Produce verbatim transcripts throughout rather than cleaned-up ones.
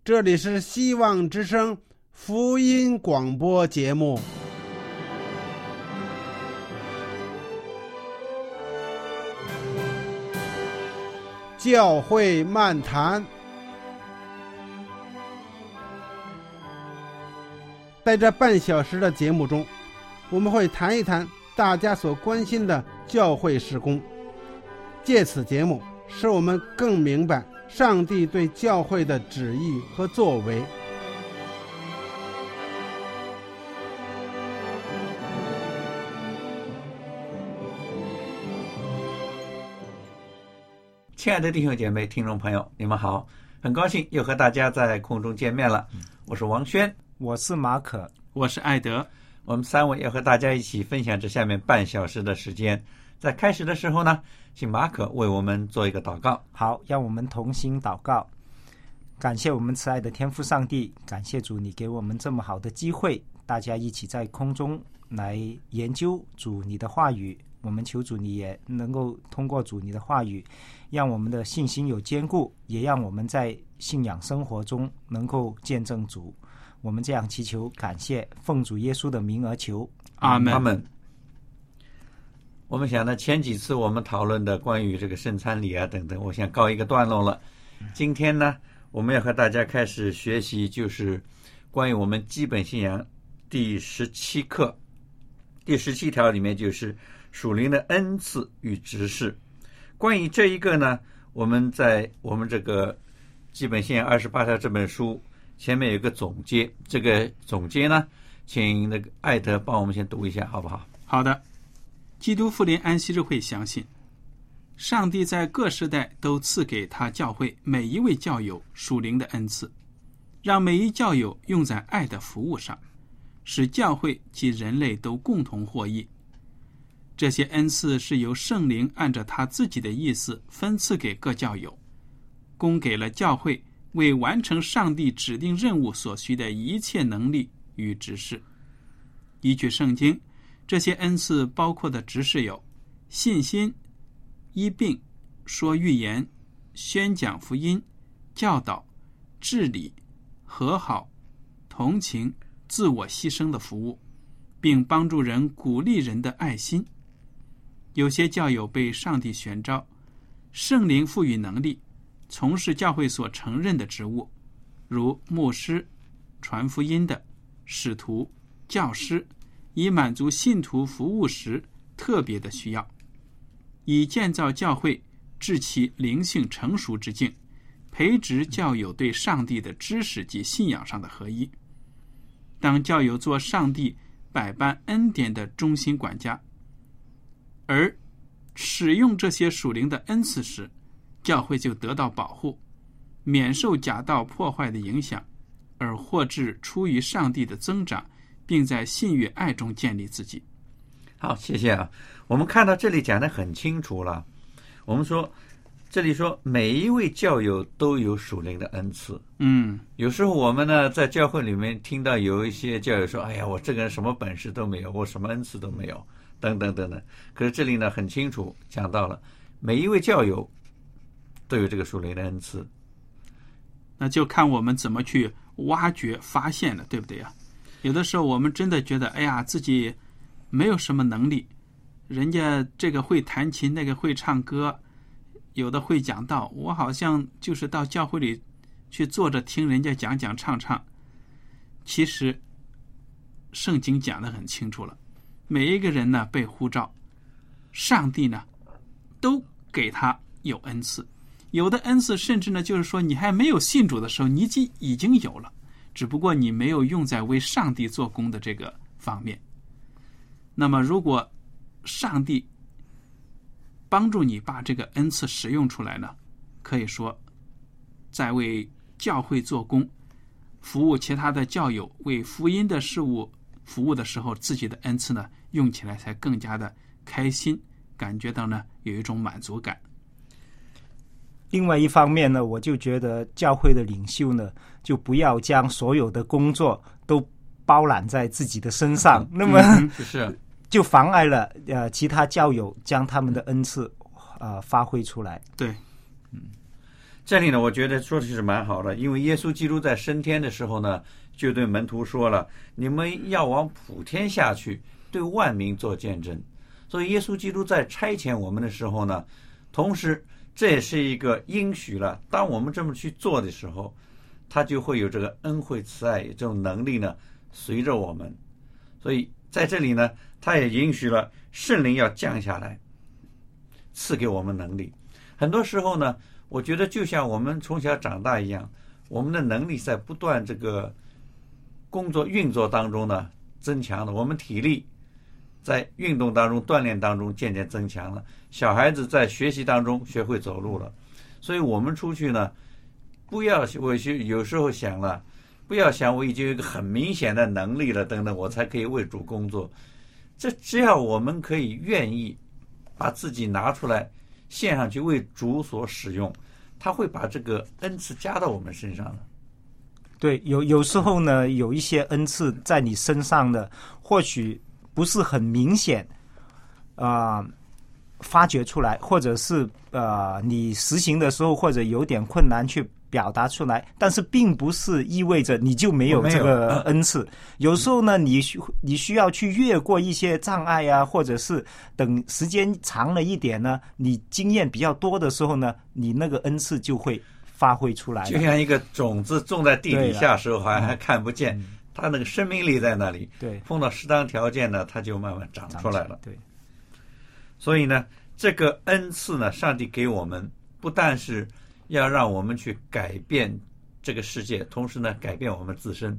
这里是希望之声福音广播节目。教会漫谈，在这半小时的节目中，我们会谈一谈大家所关心的教会事工，借此节目使我们更明白上帝对教会的旨意和作为。 亲爱的弟兄姐妹、听众朋友，你们好，很高兴又和大家在空中见面了。我是王轩， 我是马可， 我是艾德。 我们三位要和大家一起分享这下面半小时的时间。在开始的时候呢，请马可为我们做一个祷告。 好，让我们同心祷告。感谢我们慈爱的天父上帝，感谢主你给我们这么好的机会，大家一起在空中来研究主你的话语。我们求主你也能够通过主你的话语，让我们的信心有坚固，也让我们在信仰生活中能够见证主。我们这样祈求感谢，奉主耶稣的名而求， 阿们。 阿们。我们想呢，前几次我们讨论的关于这个圣餐礼啊等等，我想告一个段落了。今天呢，我们要和大家开始学习，就是关于我们基本信仰第十七课，第十七条里面就是属灵的恩赐与职事。关于这一个呢，我们在我们这个基本信仰二十八条这本书前面有一个总结，这个总结呢，请那个艾德帮我们先读一下好不好？ 好的。基督复临安息日会相信，上帝在各时代都赐给他教会每一位教友属灵的恩赐，让每一教友用在爱的服务上，使教会及人类都共同获益。这些恩赐是由圣灵按照他自己的意思分赐给各教友，供给了教会为完成上帝指定任务所需的一切能力与职事。依据圣经，这些恩赐包括的职事有信心、医病、说预言、宣讲福音、教导、治理、和好、同情、自我牺牲的服务，并帮助人、鼓励人的爱心。有些教友被上帝选召，圣灵赋予能力，从事教会所承认的职务，如牧师、传福音的、使徒、教师，以满足信徒服务时特别的需要，以建造教会致其灵性成熟之境，培植教友对上帝的知识及信仰上的合一。当教友做上帝百般恩典的忠心管家，而使用这些属灵的恩赐时，教会就得到保护，免受假道破坏的影响，而获致出于上帝的增长，并在信与爱中建立自己。 好，谢谢啊。我们看到这里讲得很清楚了。我们说，这里说每一位教友都有属灵的恩赐。 嗯， 有时候我们呢在教会里面听到有一些教友说：“哎呀，我这个人什么本事都没有，我什么恩赐都没有，等等等等。”可是这里呢很清楚讲到了，每一位教友都有这个属灵的恩赐。 那就看我们怎么去挖掘、发现了，对不对呀？有的时候我们真的觉得，哎呀，自己没有什么能力，人家这个会弹琴，那个会唱歌，有的会讲道，我好像就是到教会里去坐着听人家讲讲唱唱。其实圣经讲得很清楚了，每一个人呢被呼召，上帝呢都给他有恩赐，有的恩赐甚至呢就是说你还没有信主的时候你已经已经有了，只不过你没有用在为上帝做工的这个方面。那么如果上帝帮助你把这个恩赐使用出来呢，可以说在为教会做工，服务其他的教友，为福音的事物服务的时候，自己的恩赐呢用起来才更加的开心，感觉到呢有一种满足感。 另外一方面呢，我就觉得教会的领袖呢，就不要将所有的工作都包揽在自己的身上，嗯、那么、 嗯、是就妨碍了呃其他教友将他们的恩赐呃发挥出来。 对， 嗯， 这里呢，我觉得说的是蛮好的，因为耶稣基督在升天的时候呢，就对门徒说了：“你们要往普天下去，对万民做见证。”所以耶稣基督在差遣我们的时候呢，同时这也是一个应许了。当我们这么去做的时候，他就会有这个恩惠慈爱这种能力呢，随着我们。所以在这里呢，他也允许了圣灵要降下来，赐给我们能力。很多时候呢，我觉得就像我们从小长大一样，我们的能力在不断这个工作运作当中呢增强了，我们体力在运动当中锻炼当中渐渐增强了，小孩子在学习当中学会走路了。所以我们出去呢，不要我有时候想了，不要想我已经有一个很明显的能力了等等，我才可以为主工作。这只要我们可以愿意把自己拿出来献上去为主所使用，他会把这个恩赐加到我们身上的。 对，有有时候呢，有一些恩赐在你身上的，或许不是很明显啊、呃，发掘出来，或者是呃，你实行的时候或者有点困难去表达出来，但是并不是意味着你就没有这个恩赐。有时候呢，你需你需要去越过一些障碍啊，或者是等时间长了一点呢，你经验比较多的时候呢，你那个恩赐就会发挥出来了。 就像一个种子种在地底下的时候还还看不见，嗯，它那个生命力在那里。 对， 碰到适当条件呢，它就慢慢长出来了。 对， 所以呢，这个恩赐呢，上帝给我们不但是要让我们去改变这个世界，同时呢，改变我们自身，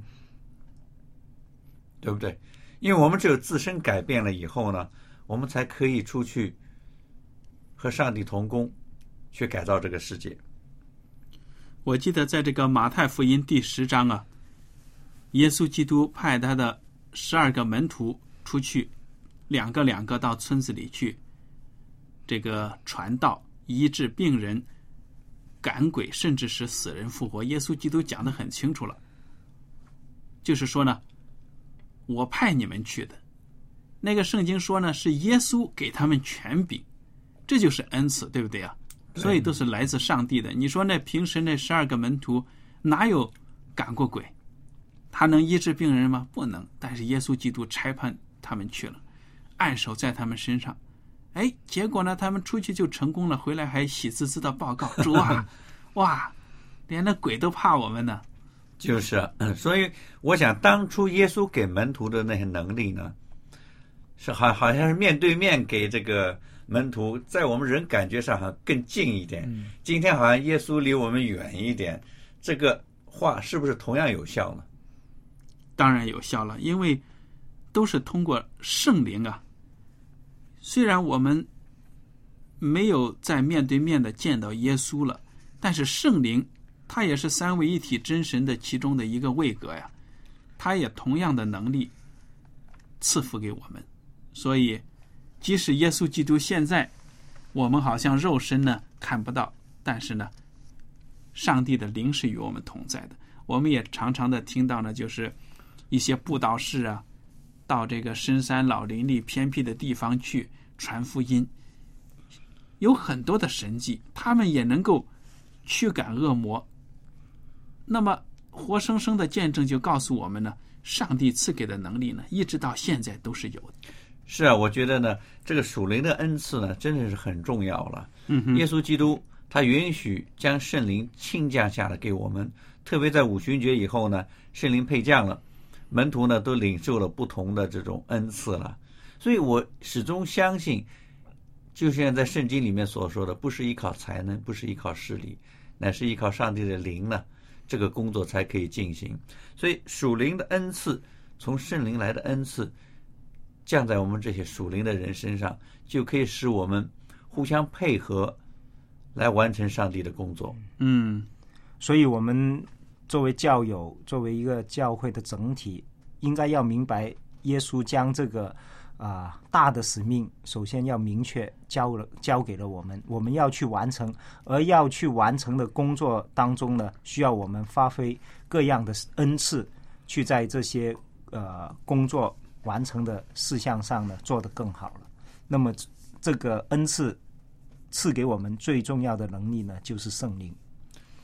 对不对？因为我们只有自身改变了以后呢，我们才可以出去和上帝同工，去改造这个世界。 我记得在这个马太福音第十章啊，耶稣基督派他的十二个门徒出去，两个两个到村子里去，这个传道、医治病人、赶鬼，甚至使死人复活。耶稣基督讲得很清楚了，就是说呢，我派你们去的。那个圣经说呢，是耶稣给他们权柄，这就是恩赐，对不对啊？所以都是来自上帝的。你说那平时那十二个门徒哪有赶过鬼？他能医治病人吗？不能。但是耶稣基督差派他们去了，按手在他们身上，哎，结果呢，他们出去就成功了，回来还喜滋滋的报告：主啊，哇，连那鬼都怕我们呢。 就是，嗯，所以我想，当初耶稣给门徒的那些能力呢，是好好像是面对面给这个门徒，在我们人感觉上好像更近一点。嗯，今天好像耶稣离我们远一点，这个话是不是同样有效呢？ 当然有效了，因为都是通过圣灵啊。虽然我们没有在面对面的见到耶稣了，但是圣灵他也是三位一体真神的其中的一个位格呀，他也同样的能力赐福给我们。所以即使耶稣基督现在我们好像肉身呢看不到，但是呢上帝的灵是与我们同在的。我们也常常的听到呢，就是一些布道士啊，到这个深山老林里偏僻的地方去传福音，有很多的神迹，他们也能够驱赶恶魔。那么活生生的见证就告诉我们呢，上帝赐给的能力呢，一直到现在都是有的。 是啊，我觉得呢，这个属灵的恩赐呢，真的是很重要了。 嗯哼， 耶稣基督他允许将圣灵倾降下来给我们，特别在五旬节以后呢，圣灵配降了，门徒呢都领受了不同的这种恩赐了。所以我始终相信，就像在圣经里面所说的，不是依靠才能，不是依靠势力，乃是依靠上帝的灵呢，这个工作才可以进行。所以属灵的恩赐，从圣灵来的恩赐降在我们这些属灵的人身上，就可以使我们互相配合来完成上帝的工作。 嗯， 所以我们作为教友，作为一个教会的整体，应该要明白耶稣将这个啊、呃、大的使命首先要明确交了交给了我们，我们要去完成，而要去完成的工作当中呢，需要我们发挥各样的恩赐，去在这些呃工作完成的事项上呢做得更好了。那么这个恩赐赐给我们最重要的能力呢，就是圣灵。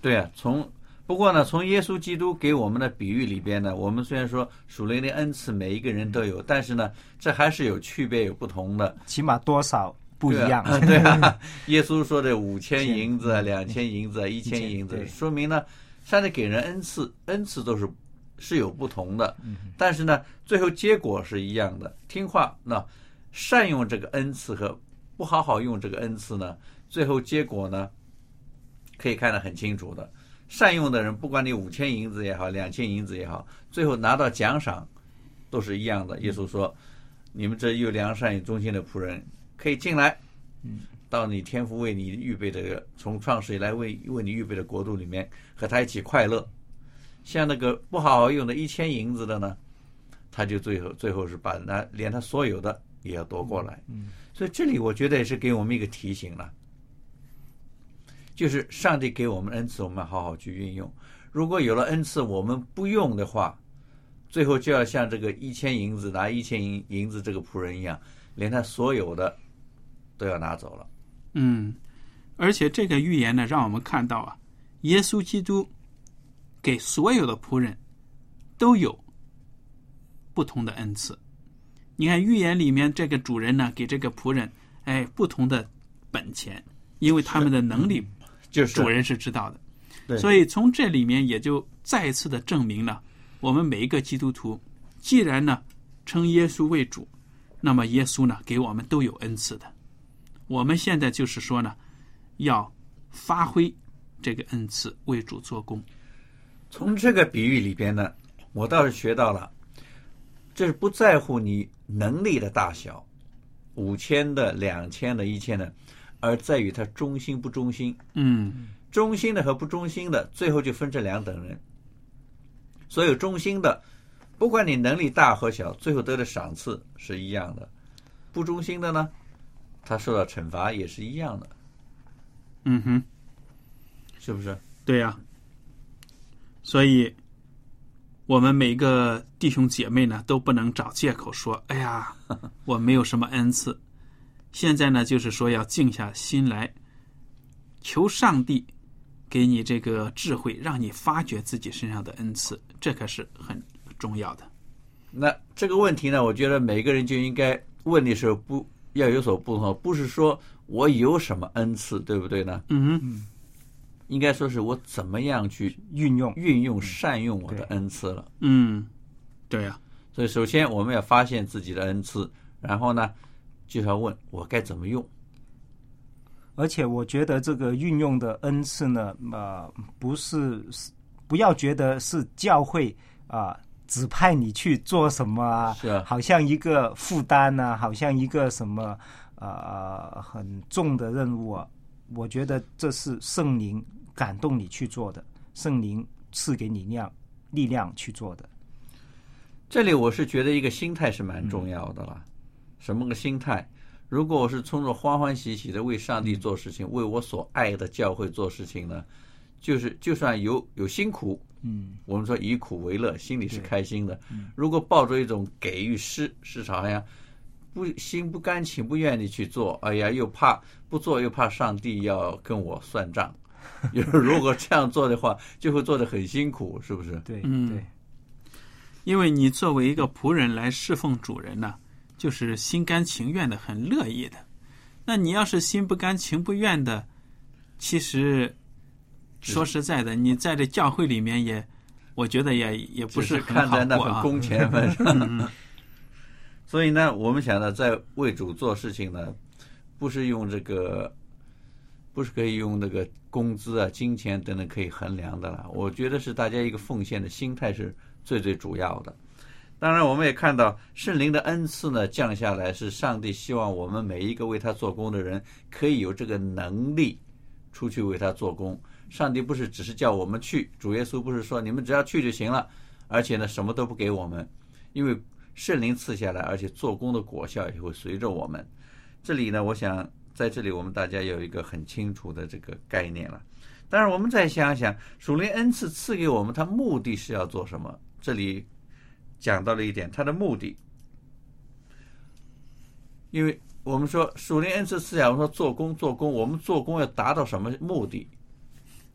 对啊，从不过呢，从耶稣基督给我们的比喻里边呢，我们虽然说属灵的恩赐每一个人都有，但是呢，这还是有区别、有不同的， 起码多少不一样。 对啊，对啊耶稣说的五千银子、两千银子、一千银子，说明呢，上帝给人恩赐，恩赐都是是有不同的，但是呢，最后结果是一样的。听话，那善用这个恩赐和不好好用这个恩赐呢，最后结果呢，可以看得很清楚的。善用的人，不管你五千银子也好，两千银子也好，最后拿到奖赏都是一样的。耶稣说：“你们这又良善又忠心的仆人，可以进来，到你天父为你预备的，从创始以来为为你预备的国度里面，和他一起快乐。”像那个不好好用的一千银子的呢，他就最后最后是把那连他所有的也要夺过来。所以这里我觉得也是给我们一个提醒了。就是上帝给我们恩赐，我们好好去运用。如果有了恩赐，我们不用的话，最后就要像这个一千银子拿一千银银子这个仆人一样，连他所有的都要拿走了。 嗯，而且这个预言呢，让我们看到啊，耶稣基督给所有的仆人都有不同的恩赐。你看预言里面，这个主人呢，给这个仆人哎不同的本钱，因为他们的能力。 就是主人是知道的，所以从这里面也就再一次的证明了，我们每一个基督徒，既然呢称耶稣为主，那么耶稣呢给我们都有恩赐的。我们现在就是说呢，要发挥这个恩赐为主做工。 从这个比喻里边呢，我倒是学到了，这是不在乎你能力的大小，五千的、两千的、一千的。而在于他忠心不忠心。 嗯， 忠心的和不忠心的，最后就分这两等人。所有忠心的，不管你能力大和小，最后得的赏赐是一样的；不忠心的呢，他受到惩罚也是一样的。 嗯哼， 是不是？ 对呀、啊。所以，我们每个弟兄姐妹呢，都不能找借口说：“哎呀，我没有什么恩赐。”现在呢，就是说要静下心来，求上帝给你这个智慧，让你发掘自己身上的恩赐，这可是很重要的。 那这个问题呢，我觉得每个人就应该问的时候不要有所不同，不是说我有什么恩赐，对不对呢？ 嗯嗯， 应该说是我怎么样去运用、 运用、善用我的恩赐了。 嗯，对呀、啊。 所以首先我们要发现自己的恩赐，然后呢，就要问我该怎么用。 而且我觉得这个运用的恩赐呢，呃，不是不要觉得是教会啊、呃、指派你去做什么啊， 是啊， 好像一个负担啊，好像一个什么呃很重的任务啊。我觉得这是圣灵感动你去做的，圣灵赐给你力量力量去做的。 这里我是觉得一个心态是蛮重要的了。嗯、什么个心态？如果我是冲着欢欢喜喜的为上帝做事情，嗯、为我所爱的教会做事情呢，就是就算有有辛苦， 嗯， 我们说以苦为乐，心里是开心的。嗯、如果抱着一种给予施施好像不心不甘情不愿意去做，哎呀，又怕不做，又怕上帝要跟我算账。如果这样做的话，就会做得很辛苦，是不是？ 对， 嗯， 对。 因为你作为一个仆人来侍奉主人呢，就是心甘情愿的，很乐意的。那你要是心不甘情不愿的，其实说实在的，你在这教会里面也，我觉得也也不是很好过啊。 看在那份工钱份上。所以呢，我们想呢，在为主做事情呢，不是用这个，不是可以用那个工资啊、金钱等等可以衡量的了。我觉得是大家一个奉献的心态是最最主要的。当然我们也看到圣灵的恩赐呢降下来，是上帝希望我们每一个为他做工的人可以有这个能力出去为他做工。上帝不是只是叫我们去，主耶稣不是说你们只要去就行了，而且呢什么都不给我们，因为圣灵赐下来，而且做工的果效也会随着我们。这里呢，我想在这里我们大家有一个很清楚的这个概念了。当然我们再想想属灵恩赐赐给我们，它目的是要做什么？这里讲到了一点，它的目的，因为我们说属灵恩赐赐下，我们说做工做工，我们做工要达到什么目的？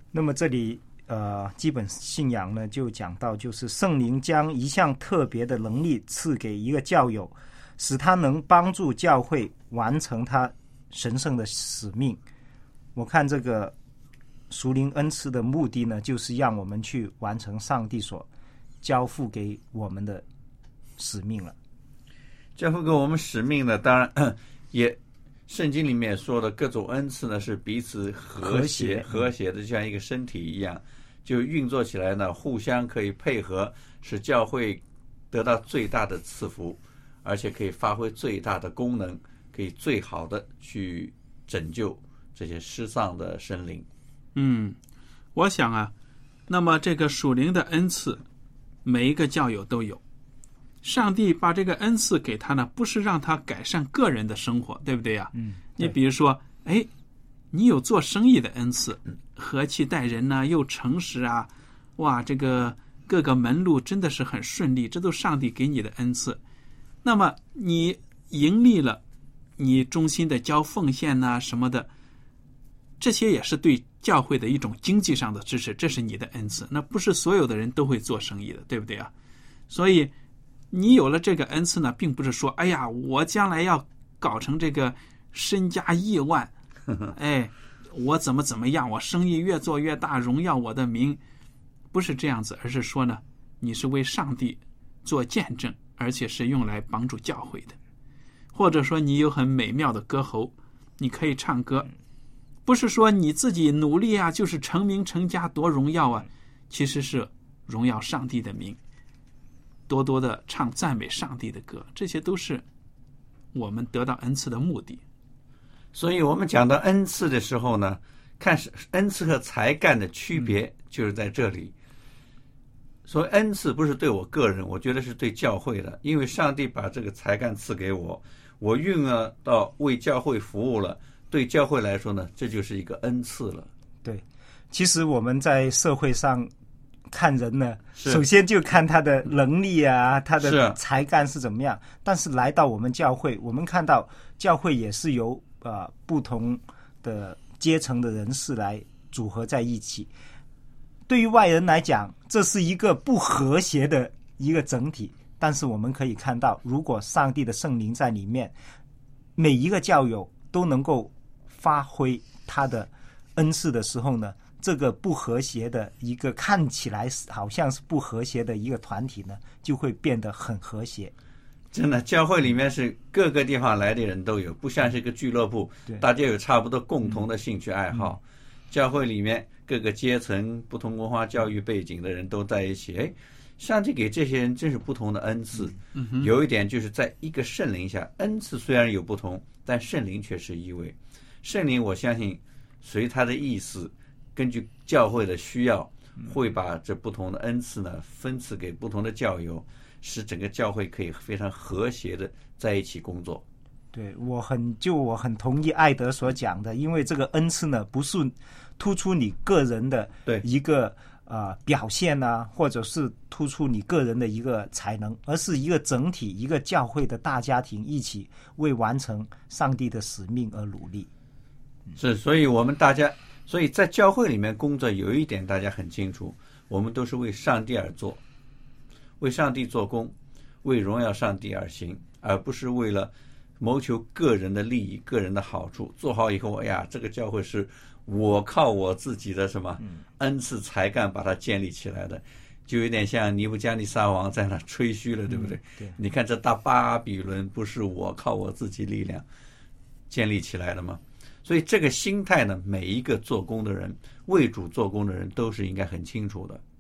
那么这里呃，基本信仰呢就讲到，就是圣灵将一项特别的能力赐给一个教友，使他能帮助教会完成他神圣的使命。我看这个属灵恩赐的目的呢，就是让我们去完成上帝所交付给我们的使命了。 交付给我们使命呢，当然也圣经里面说的各种恩赐呢是彼此和谐和谐的，就像一个身体一样，就运作起来呢互相可以配合，使教会得到最大的赐福，而且可以发挥最大的功能，可以最好的去拯救这些失丧的生灵。 嗯，我想啊，那么这个属灵的恩赐每一个教友都有，上帝把这个恩赐给他呢，不是让他改善个人的生活，对不对呀？ 嗯， 你比如说，哎，你有做生意的恩赐，和气待人呢，又诚实啊，哇，这个各个门路真的是很顺利，这都上帝给你的恩赐。那么你盈利了，你忠心的交奉献呐、啊、什么的，这些也是对教会的一种经济上的支持，这是你的恩赐。那不是所有的人都会做生意的，对不对啊？所以你有了这个恩赐呢，并不是说，哎呀，我将来要搞成这个身家亿万，哎，我怎么怎么样，我生意越做越大，荣耀我的名，不是这样子，而是说呢，你是为上帝做见证，而且是用来帮助教会的。或者说你有很美妙的歌喉，你可以唱歌，不是说你自己努力啊，就是成名成家多荣耀啊，其实是荣耀上帝的名，多多的唱赞美上帝的歌，这些都是我们得到恩赐的目的。 所以我们讲到恩赐的时候呢，看是恩赐和才干的区别就是在这里。所以恩赐不是对我个人，我觉得是对教会的，因为上帝把这个才干赐给我，我运用到为教会服务了，对教会来说呢，这就是一个恩赐了。 对，其实我们在社会上看人呢，首先就看他的能力啊，他的才干是怎么样。但是来到我们教会，我们看到教会也是由呃不同的阶层的人士来组合在一起。对于外人来讲，这是一个不和谐的一个整体。但是我们可以看到，如果上帝的圣灵在里面，每一个教友都能够发挥他的恩赐的时候呢，这个不和谐的一个看起来好像是不和谐的一个团体呢，就会变得很和谐。 真的，教会里面是各个地方来的人都有，不像是一个俱乐部，大家有差不多共同的兴趣爱好。嗯嗯、教会里面各个阶层、不同文化教育背景的人都在一起，哎，上帝给这些人真是不同的恩赐。 嗯嗯、 有一点就是在一个圣灵下，恩赐虽然有不同，但圣灵却是一位。圣灵，我相信随他的意思，根据教会的需要，会把这不同的恩赐呢分赐给不同的教友，使整个教会可以非常和谐的在一起工作。 对，我很就我很同意艾德所讲的，因为这个恩赐呢，不是突出你个人的一个呃表现啊，或者是突出你个人的一个才能，而是一个整体，一个教会的大家庭一起为完成上帝的使命而努力。 是，所以我们大家，所以在教会里面工作有一点大家很清楚，我们都是为上帝而做，为上帝做工，为荣耀上帝而行，而不是为了谋求个人的利益、个人的好处。做好以后，哎呀，这个教会是我靠我自己的什么恩赐才干把它建立起来的，就有点像尼布加尼撒王在那吹嘘了，对不对？ 嗯、对， 你看这大巴比伦不是我靠我自己力量建立起来的吗？所以这个心态呢，每一个做工的人、为主做工的人都是应该很清楚的。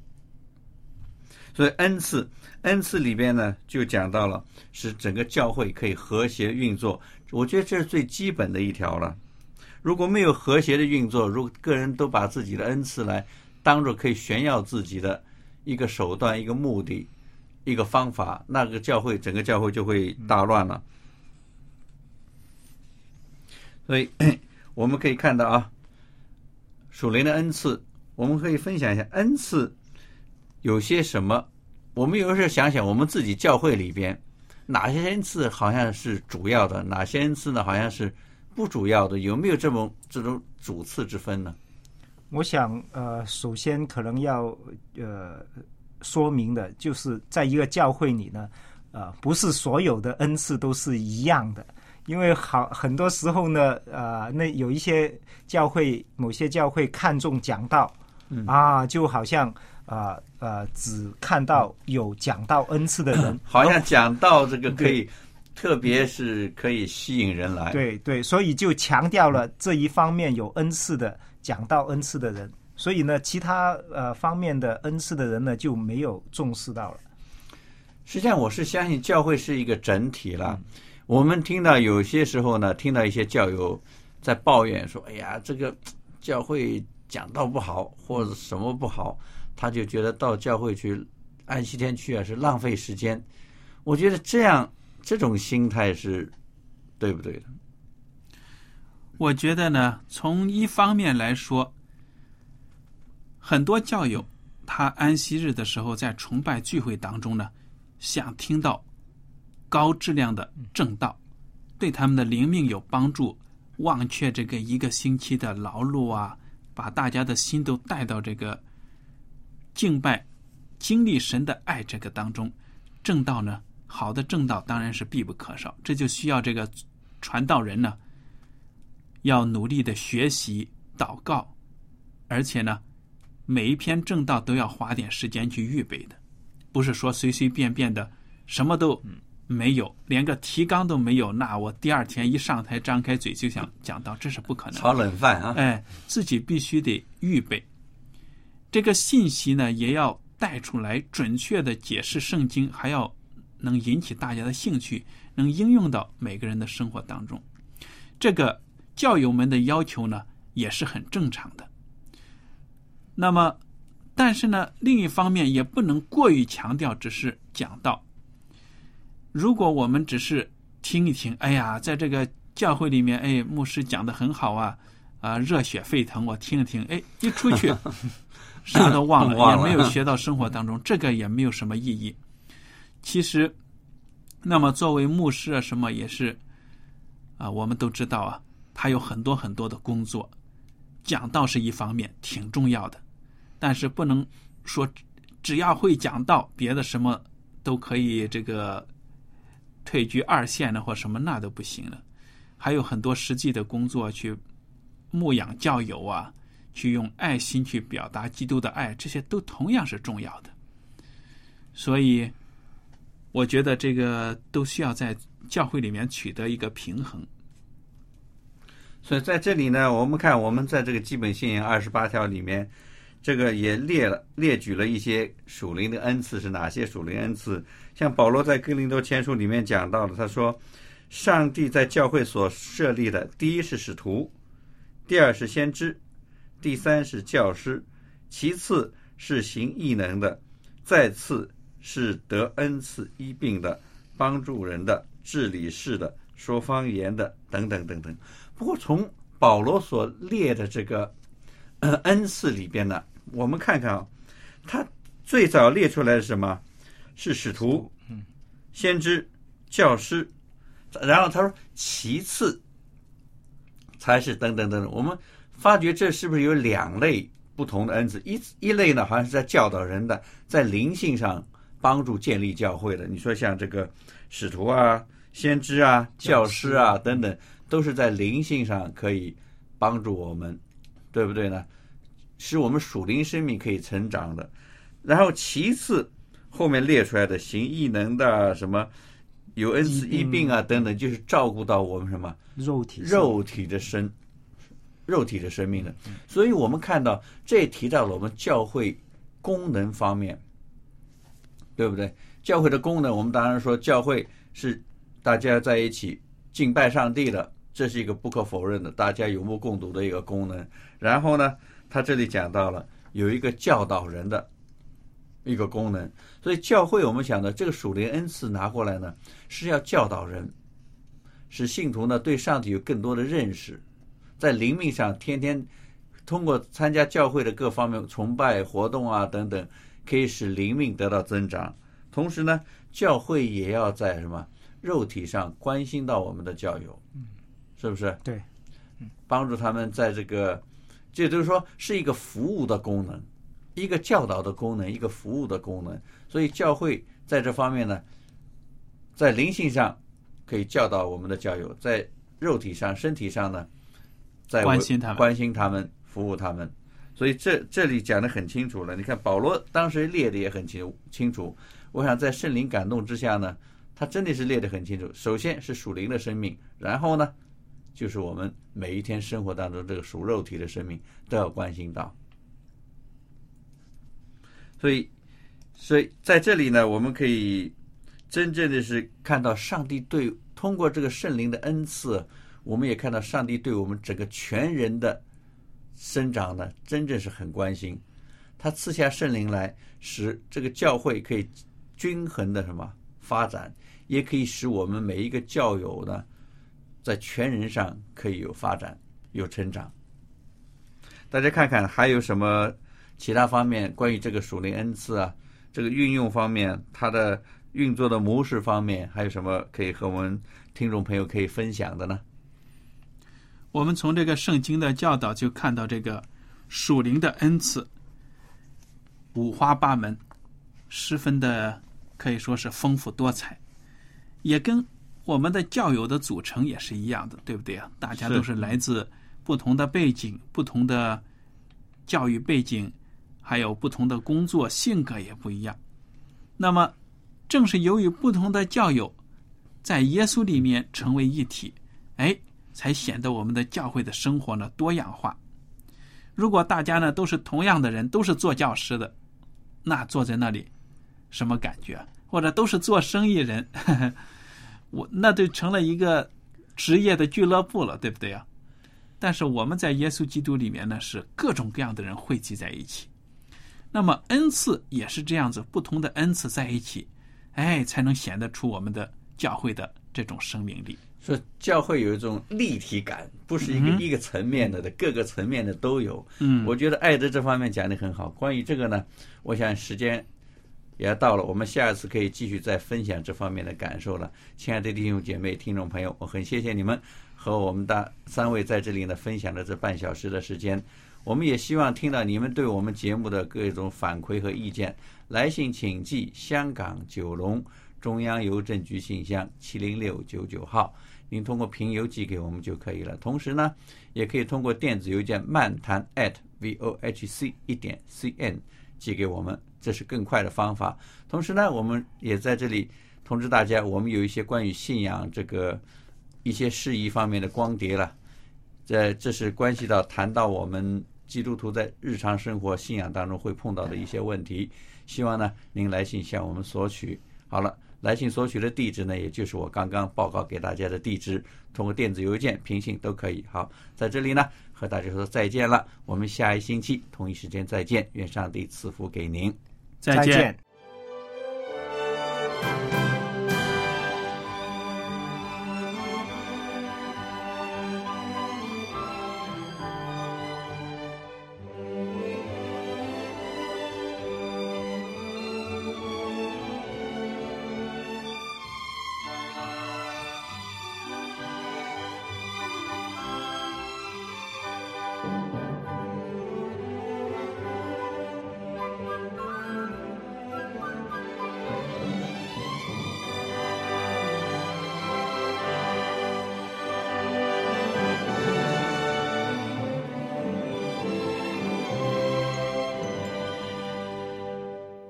所以恩赐，恩赐里边呢，就讲到了使整个教会可以和谐运作。我觉得这是最基本的一条了。如果没有和谐的运作，如果个人都把自己的恩赐来当作可以炫耀自己的一个手段、一个目的、一个方法，那个教会整个教会就会大乱了。所以我们可以看到啊，属灵的恩赐，我们可以分享一下恩赐有些什么。我们有时候想想我们自己教会里边哪些恩赐好像是主要的，哪些恩赐呢好像是不主要的，有没有这种这种主次之分呢？ 我想，呃，首先可能要呃说明的，就是在一个教会里呢，呃，不是所有的恩赐都是一样的，因为好很多时候呢，呃，那有一些教会，某些教会看重讲道，嗯、啊，就好像呃呃，只看到有讲道恩赐的人， 好像讲道这个可以，特别是可以吸引人来。 对对，所以就强调了这一方面有恩赐的。讲到恩赐的人，所以呢，其他呃方面的恩赐的人呢就没有重视到了。 实际上，我是相信教会是一个整体了。嗯、我们听到有些时候呢，听到一些教友在抱怨说：“哎呀，这个教会讲道不好，或者什么不好，他就觉得到教会去安息天去啊是浪费时间。”我觉得这样这种心态是对不对的？ 我觉得呢，从一方面来说，很多教友他安息日的时候在崇拜聚会当中呢，想听到高质量的正道，对他们的灵命有帮助，忘却这个一个星期的劳碌啊，把大家的心都带到这个敬拜经历神的爱这个当中。正道呢，好的正道当然是必不可少，这就需要这个传道人呢要努力的学习祷告，而且呢每一篇正道都要花点时间去预备的，不是说随随便便的什么都没有，连个提纲都没有，那我第二天一上台张开嘴就想讲道，这是不可能的。 炒冷饭啊！ 哎，自己必须得预备这个信息呢，也要带出来，准确的解释圣经，还要能引起大家的兴趣，能应用到每个人的生活当中。这个教友们的要求呢也是很正常的。那么但是呢另一方面也不能过于强调只是讲道。如果我们只是听一听，哎呀在这个教会里面，哎牧师讲得很好啊啊热血沸腾，我听一听，哎一出去啥都忘了忘了也没有学到生活当中，这个也没有什么意义。其实那么作为牧师啊什么也是啊我们都知道啊，他有很多很多的工作，讲道是一方面挺重要的，但是不能说只要会讲道，别的什么都可以这个退居二线的或什么那都不行了。还有很多实际的工作，去牧养教友啊，去用爱心去表达基督的爱，这些都同样是重要的。所以我觉得这个都需要在教会里面取得一个平衡。 所以在这里呢，我们看我们在这个基本信仰二十八条里面，这个也列了列举了一些属灵的恩赐是哪些属灵恩赐。像保罗在哥林多前书里面讲到了，他说上帝在教会所设立的，第一是使徒，第二是先知，第三是教师，其次是行异能的，再次是得恩赐医病的，帮助人的，治理事的，说方言的，等等等等。不过从保罗所列的这个、呃、恩赐里边呢，我们看看啊，他最早列出来是什么？是使徒、先知、教师，然后他说其次才是等等等等。我们发觉这是不是有两类不同的恩赐？一一类呢，好像是在教导人的，在灵性上帮助建立教会的。你说像这个使徒啊、先知啊、教师啊等等，都是在灵性上可以帮助我们，对不对呢？使我们属灵生命可以成长的。然后其次后面列出来的行异能的，什么有恩赐医病啊等等，就是照顾到我们什么肉体肉体的生肉体的生命的。所以我们看到这也提到了我们教会功能方面，对不对？教会的功能，我们当然说教会是大家在一起敬拜上帝的，这是一个不可否认的，大家有目共睹的一个功能。然后呢，他这里讲到了有一个教导人的一个功能。所以教会我们想的这个属灵恩赐拿过来呢，是要教导人，使信徒呢对上帝有更多的认识，在灵命上天天通过参加教会的各方面崇拜活动啊等等，可以使灵命得到增长。同时呢，教会也要在什么肉体上关心到我们的教友，是不是？ 对， 帮助他们在这个这就是说是一个服务的功能，一个教导的功能，一个服务的功能。所以教会在这方面呢，在灵性上可以教导我们的教友，在肉体上身体上呢，在关心他们关心他们服务他们。所以这这里讲得很清楚了。你看保罗当时列的也很清清楚，我想在圣灵感动之下呢，他真的是列得很清楚。首先是属灵的生命，然后呢就是我们每一天生活当中这个属肉体的生命都要关心到。所以所以在这里呢，我们可以真正的是看到上帝对通过这个圣灵的恩赐，我们也看到上帝对我们整个全人的生长呢，真正是很关心。他赐下圣灵来，使这个教会可以均衡的什么发展，也可以使我们每一个教友呢，在全人上可以有发展有成长。大家看看还有什么其他方面关于这个属灵恩赐啊，这个运用方面，它的运作的模式方面，还有什么可以和我们听众朋友可以分享的呢？ 我们从这个圣经的教导就看到，这个属灵的恩赐五花八门，十分的可以说是丰富多彩，也跟我们的教友的组成也是一样的，对不对啊？大家都是来自不同的背景，不同的教育背景，还有不同的工作，性格也不一样。那么正是由于不同的教友在耶稣里面成为一体，哎，才显得我们的教会的生活呢多样化。如果大家呢都是同样的人，都是做教师的，那坐在那里什么感觉？或者都是做生意人，呵呵，我那就成了一个职业的俱乐部了，对不对啊？但是我们在耶稣基督里面呢，是各种各样的人汇集在一起。那么恩赐也是这样子，不同的恩赐在一起，哎，才能显得出我们的教会的这种生命力。 说教会有一种立体感，不是一个、嗯、一个层面的的，各个层面的都有。 嗯， 我觉得爱德这方面讲得很好。关于这个呢，我想时间也要到了，我们下一次可以继续再分享这方面的感受了。亲爱的弟兄姐妹、听众朋友，我很谢谢你们和我们的三位在这里呢分享了这半小时的时间。我们也希望听到你们对我们节目的各种反馈和意见。来信请寄香港九龙中央邮政局信箱七零六九九号，您通过平邮寄给我们就可以了。同时呢，也可以通过电子邮件漫谈 at vohc 一点 cn 寄给我们，这是更快的方法。同时呢，我们也在这里通知大家，我们有一些关于信仰这个一些事宜方面的光碟了。这这是关系到谈到我们基督徒在日常生活信仰当中会碰到的一些问题，希望呢您来信向我们索取。好了，来信索取的地址呢，也就是我刚刚报告给大家的地址，通过电子邮件、平信都可以。好，在这里呢和大家说再见了，我们下一星期同一时间再见，愿上帝赐福给您， 再见。